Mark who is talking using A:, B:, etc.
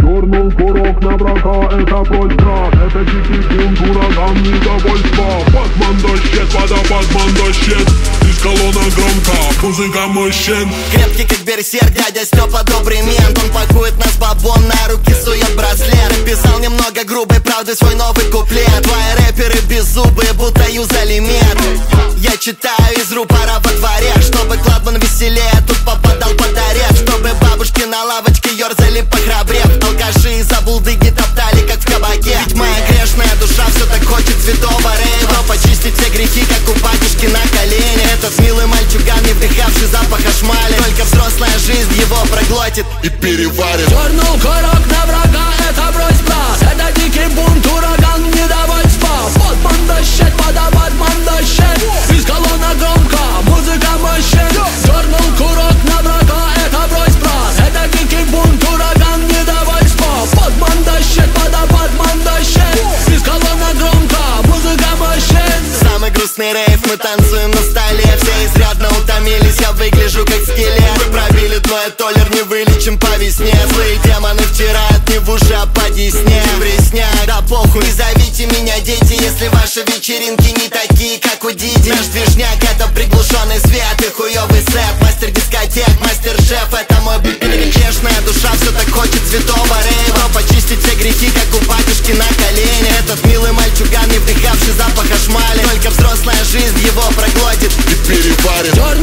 A: Дернул курок на врага, это просьба. Это дикий бунт, ураган недовольства. Батман дощет, водопадман дощет. Из колонна громко, музыка мужчин.
B: Крепкий как берсерк, дядя Степа добрый мент. Он пакует нас бабом, на руки сует браслет. Написал немного грубой правды свой новый куплет. Твои рэперы беззубые, будто юзали мед. Я читаю из рупора во дворе, чтобы Кладман веселее тут попадал под арест. Чтобы бабушки на лавочке ерзали похрабрев. Алкаши и забулдыги топтали, как в кабаке. Ведь моя грешная душа все так хочет святого рейва. Почистить все грехи, как у батюшки на колени. Этот милый мальчуган, не вдыхавший запаха шмали. Только взрослая жизнь его проглотит и переварит.
C: Дернул курок на врага, это просьба. Это дикий бунт, ураган недовольства. Батман дощет, водопадман дощет. Из колонна громко, музыка мощен. Дернул курок на врага, это просьба. Это дикий бунт, ураган недовольства. Батман дощет, водопадман дощет. Из колонна громко, музыка мощен.
B: Самый грустный рейв, мы танцуем на столе. Все изрядно утомились, я выгляжу как скелет. Мы пробили дно, я толер, не вылечим по весне. Злые демоны втирают не в уши, а по десне. Вресняк, да похуй, не зовите меня дети, если ваши вечеринки не такие, как у Диди. Наш движняк — это приглушенный свет и хуёвый сет. Мастер дискотек, мастер-шеф — это мой грешная душа все так хочет святого рейва. Почистить все грехи, как у батюшки на колени. Этот милый мальчуган, не вдыхавший запаха шмали. Только взрослая жизнь его проглотит и переварит.